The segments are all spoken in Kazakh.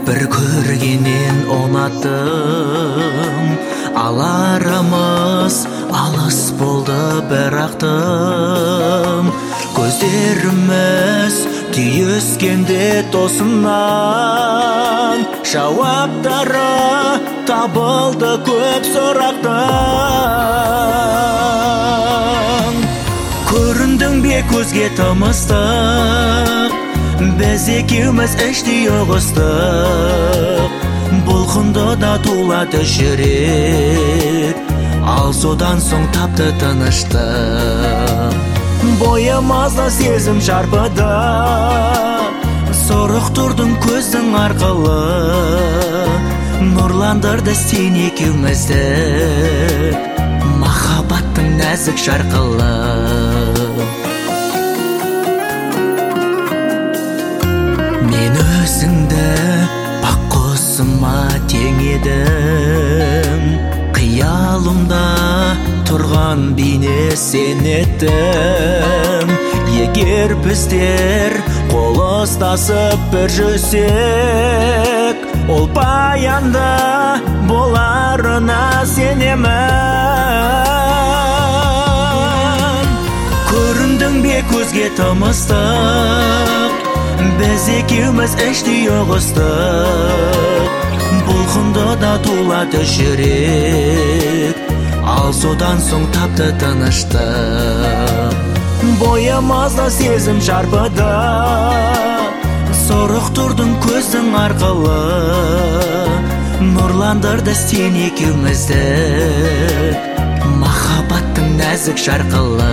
бір көргеннен ұнаттым, аларымыз алыс болды бірақтым. Көздеріміз түйіскенде тосыннан, жауаптары табылды көп сұрақтың. Көріндің бе көзге тымыстық, біз екеуміз іштей ұғыстық. Бұлқынды да тулады жүрек, ал содан соң тапты тыныштық. Бойымызда сезім шарпыды, сұрық тұрдың көздің арқылы. Нұрландырды сен екеумізді, махаббаттың нәзік шарқылы. Мен өзіңді бақ құсыма теңедім, қиялымда тұрған бейне сен еттім. Егер біздер қол ұстасып бір жүрсек, ол баянды боларына сенемін. Көріндің бе көзге тымыстық, біз екеуміз іштей ұғыстық. Бұлқынды да тулады жүрек, ал содан соң тапты тыныштық. Бойымызда сезім шарпыды, сұрық тұрдың көздің арқылы. Нұрландырды сен екеумізді, махаббаттың нәзік шарқылы.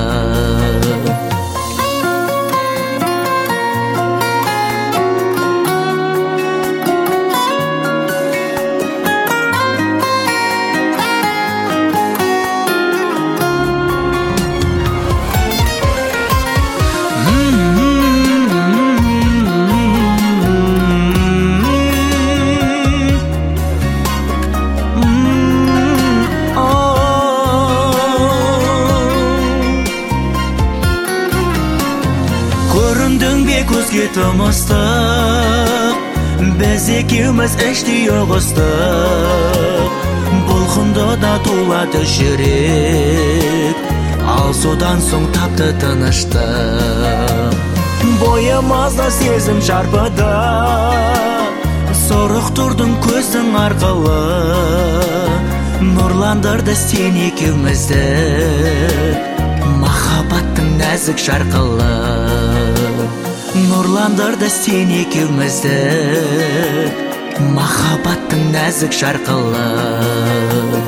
Көріндің бе көзге тымыстық, біз екеуміз іштей ұғыстық. Бұлқынды да тулады жүрек, ал содан соң тапты тыныштық. Бойымызда сезім шарпыды, сұрық тұрдың көздің арқылы. Нұрландырды сен екеумізді, махаббаттың нәзік шарқылы. Нұрландырды сен екеумізді, махаббаттың нәзік шарқылы.